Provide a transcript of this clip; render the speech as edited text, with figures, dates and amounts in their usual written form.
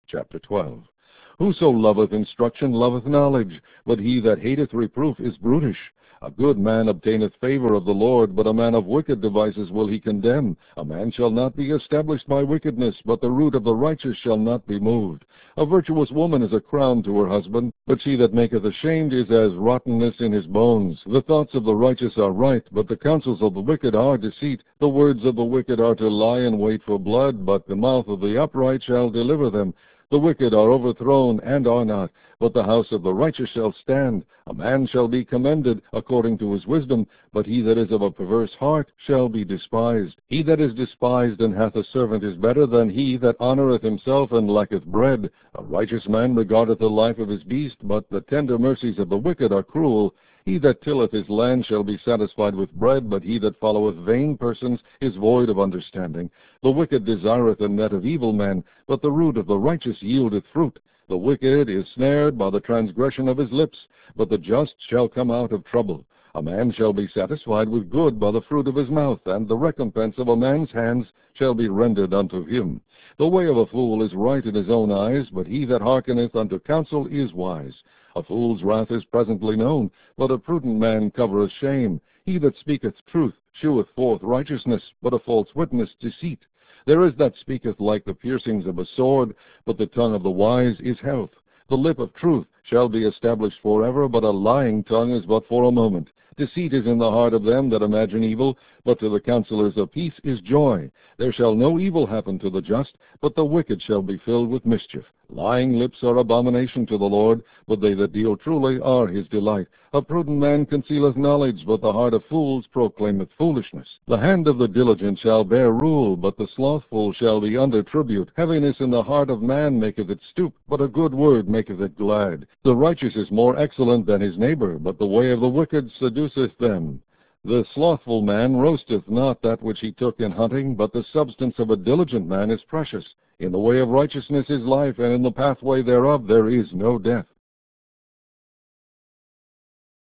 Chapter 12. Whoso loveth instruction loveth knowledge, but he that hateth reproof is brutish. A good man obtaineth favor of the Lord, but a man of wicked devices will he condemn. A man shall not be established by wickedness, but the root of the righteous shall not be moved. A virtuous woman is a crown to her husband, but she that maketh ashamed is as rottenness in his bones. The thoughts of the righteous are right, but the counsels of the wicked are deceit. The words of the wicked are to lie in wait for blood, but the mouth of the upright shall deliver them. The wicked are overthrown and are not, but the house of the righteous shall stand. A man shall be commended according to his wisdom, but he that is of a perverse heart shall be despised. He that is despised and hath a servant is better than he that honoureth himself and lacketh bread. A righteous man regardeth the life of his beast, but the tender mercies of the wicked are cruel. He that tilleth his land shall be satisfied with bread, but he that followeth vain persons is void of understanding. The wicked desireth the net of evil men, but the root of the righteous yieldeth fruit. The wicked is snared by the transgression of his lips, but the just shall come out of trouble. A man shall be satisfied with good by the fruit of his mouth, and the recompense of a man's hands shall be rendered unto him. The way of a fool is right in his own eyes, but he that hearkeneth unto counsel is wise. A fool's wrath is presently known, but a prudent man covereth shame. He that speaketh truth sheweth forth righteousness, but a false witness deceit. There is that speaketh like the piercings of a sword, but the tongue of the wise is health. The lip of truth shall be established forever, but a lying tongue is but for a moment. Deceit is in the heart of them that imagine evil, but to the counselors of peace is joy. There shall no evil happen to the just, but the wicked shall be filled with mischief. Lying lips are abomination to the Lord, but they that deal truly are his delight. A prudent man concealeth knowledge, but the heart of fools proclaimeth foolishness. The hand of the diligent shall bear rule, but the slothful shall be under tribute. Heaviness in the heart of man maketh it stoop, but a good word maketh it glad. The righteous is more excellent than his neighbor, but the way of the wicked seduceth them. The slothful man roasteth not that which he took in hunting, but the substance of a diligent man is precious. In the way of righteousness is life, and in the pathway thereof there is no death.